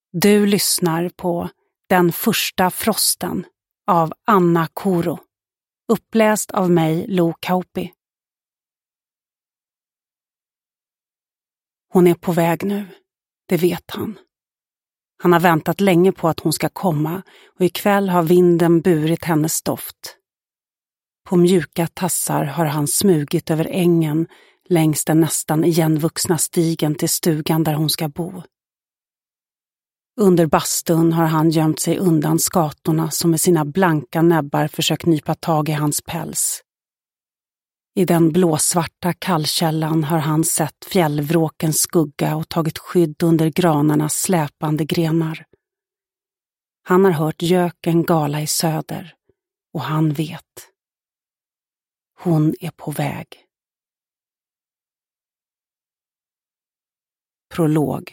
Du lyssnar på Den första frosten av Anna Koro. Uppläst av mig, Lo Kauppi. Hon är på väg nu, det vet han. Han har väntat länge på att hon ska komma och ikväll har vinden burit hennes doft. På mjuka tassar har han smugit över ängen längs den nästan igenvuxna stigen till stugan där hon ska bo. Under bastun har han gömt sig undan skatorna som med sina blanka näbbar försökt nypa tag i hans päls. I den blåsvarta kallkällan har han sett fjällvråkens skugga och tagit skydd under granarnas släpande grenar. Han har hört göken gala i söder och han vet. Hon är på väg. Prolog.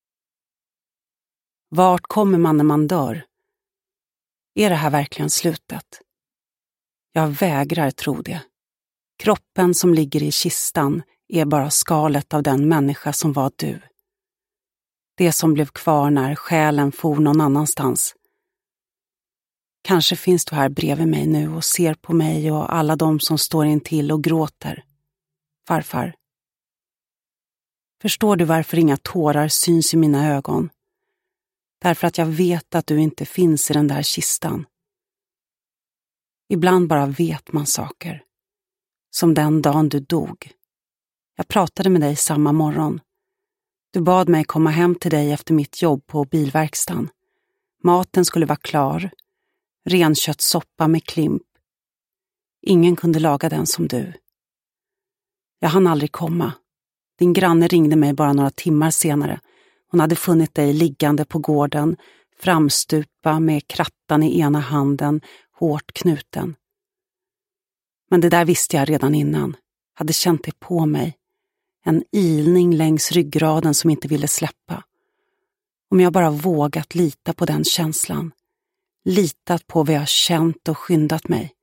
Vart kommer man när man dör? Är det här verkligen slutet? Jag vägrar tro det. Kroppen som ligger i kistan är bara skalet av den människa som var du. Det som blev kvar när själen for någon annanstans. Kanske finns du här bredvid mig nu och ser på mig och alla de som står intill och gråter. Farfar. Förstår du varför inga tårar syns i mina ögon? Därför att jag vet att du inte finns i den där kistan. Ibland bara vet man saker. Som den dagen du dog. Jag pratade med dig samma morgon. Du bad mig komma hem till dig efter mitt jobb på bilverkstan. Maten skulle vara klar. Renköttssoppa med klimp. Ingen kunde laga den som du. Jag hann aldrig komma. Din granne ringde mig bara några timmar senare. Hon hade funnit dig liggande på gården, framstupa med krattan i ena handen, hårt knuten. Men det där visste jag redan innan, hade känt det på mig. En ilning längs ryggraden som inte ville släppa. Om jag bara vågat lita på den känslan. Litat på vad jag känt och skyndat mig.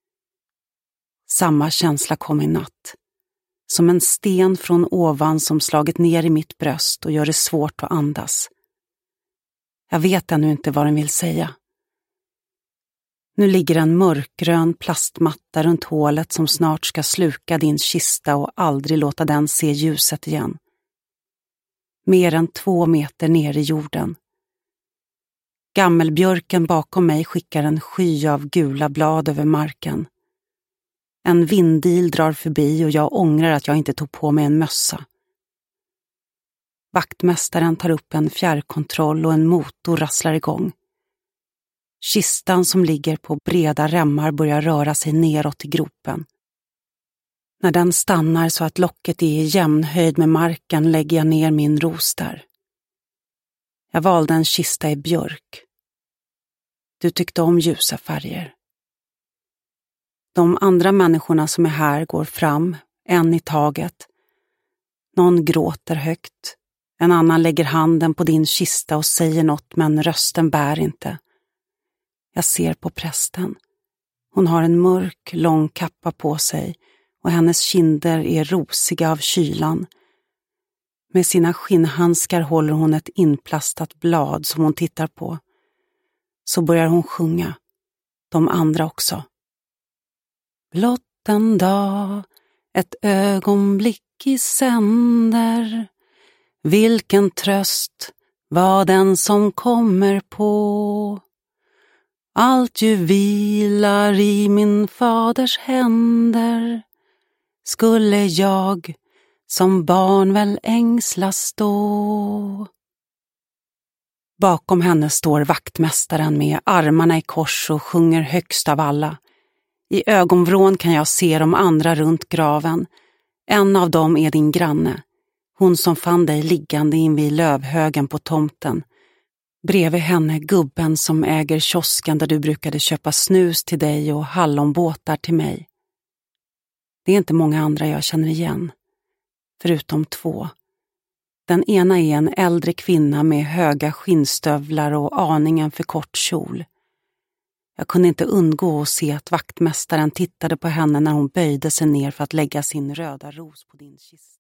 Samma känsla kom i natt. Som en sten från ovan som slagit ner i mitt bröst och gör det svårt att andas. Jag vet ännu inte vad den vill säga. Nu ligger en mörkgrön plastmatta runt hålet som snart ska sluka din kista och aldrig låta den se ljuset igen. Mer än 2 meter ner i jorden. Gammelbjörken bakom mig skickar en sky av gula blad över marken. En vindil drar förbi och jag ångrar att jag inte tog på mig en mössa. Vaktmästaren tar upp en fjärrkontroll och en motor rasslar igång. Kistan som ligger på breda remmar börjar röra sig neråt i gropen. När den stannar så att locket är i jämn höjd med marken lägger jag ner min ros där. Jag valde en kista i björk. Du tyckte om ljusa färger. De andra människorna som är här går fram, en i taget. Någon gråter högt. En annan lägger handen på din kista och säger något men rösten bär inte. Jag ser på prästen. Hon har en mörk, lång kappa på sig och hennes kinder är rosiga av kylan. Med sina skinnhandskar håller hon ett inplastat blad som hon tittar på. Så börjar hon sjunga. De andra också. Blott en dag, ett ögonblick i sänder. Vilken tröst var den som kommer på. Allt ju vilar i min faders händer. Skulle jag som barn väl ängslas stå. Bakom henne står vaktmästaren med armarna i kors och sjunger högst av alla. I ögonvrån kan jag se de andra runt graven. En av dem är din granne. Hon som fann dig liggande invid lövhögen på tomten. Bredvid henne gubben som äger kiosken där du brukade köpa snus till dig och hallonbåtar till mig. Det är inte många andra jag känner igen. Förutom 2. Den ena är en äldre kvinna med höga skinnstövlar och aningen för kort kjol. Jag kunde inte undgå att se att vaktmästaren tittade på henne när hon böjde sig ner för att lägga sin röda ros på din kista.